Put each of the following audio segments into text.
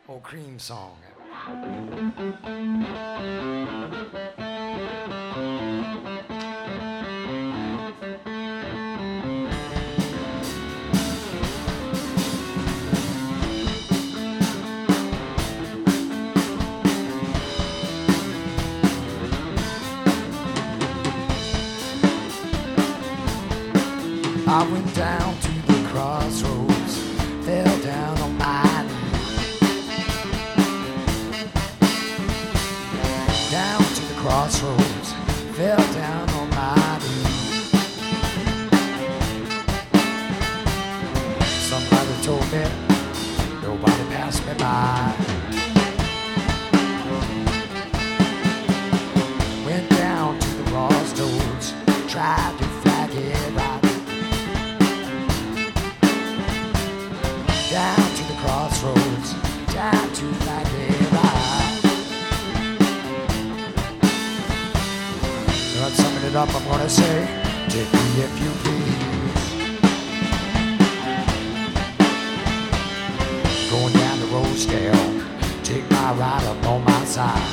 Old Cream song. I went down to the crossroads, fell down on my knees. Down to the crossroads, fell down on my knees. Somebody told me nobody passed me by. Went down to the crossroads, tried to flag it right. Down to the crossroads, down to flag it right. But summing it up, I'm gonna say, take me if you please. Going down the road scale, take my ride up on my side.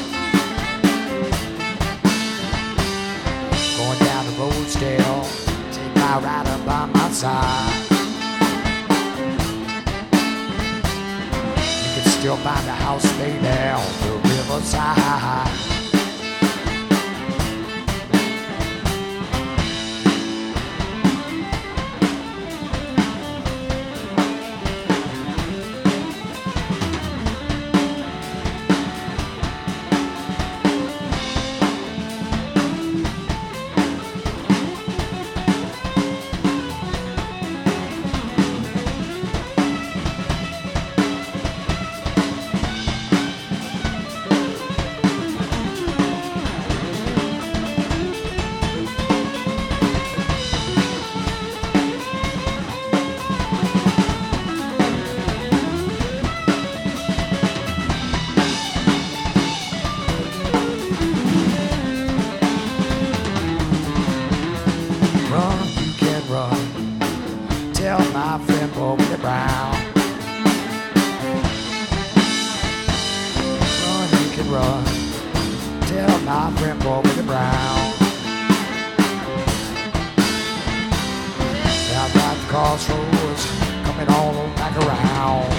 Going down the road scale, take my ride up on my side. You can still find a house laid there on the riverside. Run, you can run. Tell my friend Bobby Brown. Run, you can run. Tell my friend Bobby Brown. Down by the crossroads, coming all back around.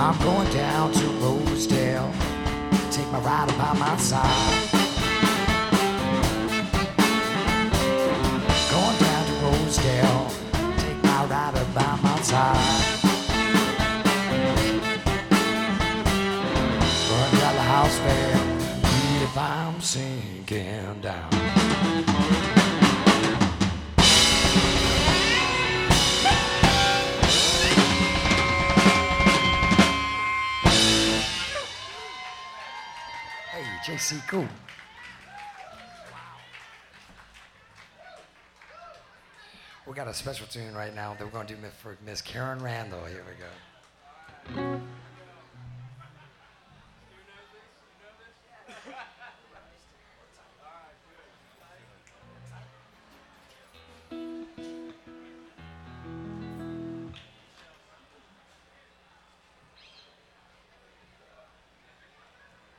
I'm going down to Rosedale, take my rider by my side. Going down to Rosedale, take my rider by my side. Run down the house fair, if I'm sinking down. Hey, JC, cool. We got a special tune right now that we're going to do for Miss Karen Randall. Here we go.